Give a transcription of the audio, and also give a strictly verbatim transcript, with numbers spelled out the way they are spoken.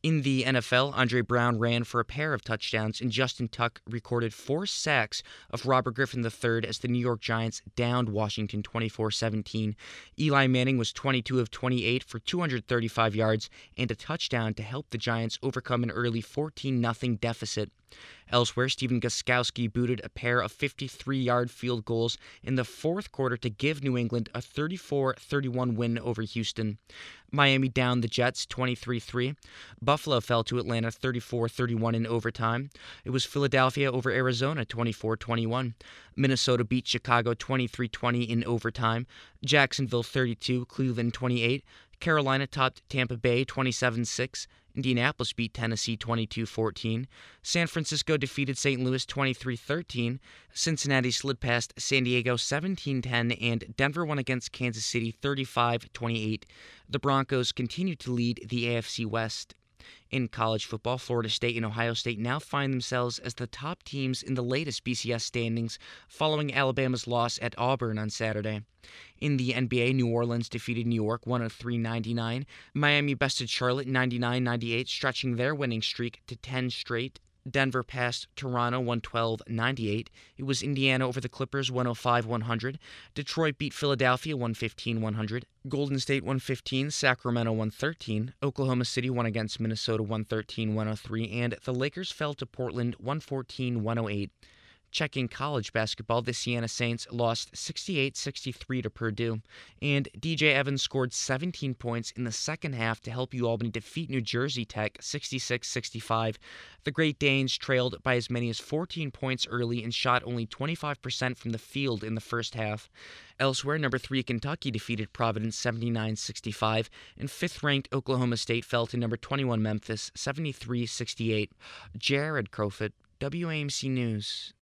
In the N F L, Andre Brown ran for a pair of touchdowns, and Justin Tuck recorded four sacks of Robert Griffin the third as the New York Giants downed Washington twenty-four seventeen. Eli Manning was twenty-two of twenty-eight for two hundred thirty-five yards and a touchdown to help the Giants overcome an early fourteen nothing deficit. Elsewhere, Stephen Gostkowski booted a pair of fifty-three-yard field goals in the fourth quarter to give New England a thirty-four thirty-one win over Houston. Miami downed the Jets twenty-three three. Buffalo fell to Atlanta thirty-four thirty-one in overtime. It was Philadelphia over Arizona twenty-four twenty-one. Minnesota beat Chicago twenty-three twenty in overtime. Jacksonville thirty-two, Cleveland twenty-eight. Carolina topped Tampa Bay twenty-seven six. Indianapolis beat Tennessee twenty-two fourteen. San Francisco defeated Saint Louis twenty-three thirteen. Cincinnati slid past San Diego seventeen ten, and Denver won against Kansas City thirty-five twenty-eight. The Broncos continue to lead the A F C West. In college football, Florida State and Ohio State now find themselves as the top teams in the latest B C S standings following Alabama's loss at Auburn on Saturday. In the N B A, New Orleans defeated New York one oh three ninety-nine. Miami bested Charlotte ninety-nine ninety-eight, stretching their winning streak to ten straight. Denver passed Toronto one twelve ninety-eight. It was Indiana over the Clippers one oh five one hundred. Detroit beat Philadelphia one fifteen one hundred. Golden State one fifteen, Sacramento one thirteen. Oklahoma City won against Minnesota one thirteen one oh three, and the Lakers fell to Portland one fourteen one oh eight. Checking college basketball, the Siena Saints lost sixty-eight sixty-three to Purdue, and D J Evans scored seventeen points in the second half to help UAlbany defeat New Jersey Tech sixty-six sixty-five. The Great Danes trailed by as many as fourteen points early and shot only twenty-five percent from the field in the first half. Elsewhere, number three Kentucky defeated Providence seventy-nine sixty-five, and fifth-ranked Oklahoma State fell to number twenty-one Memphis seventy-three sixty-eight. Jared Crowfoot, W A M C News.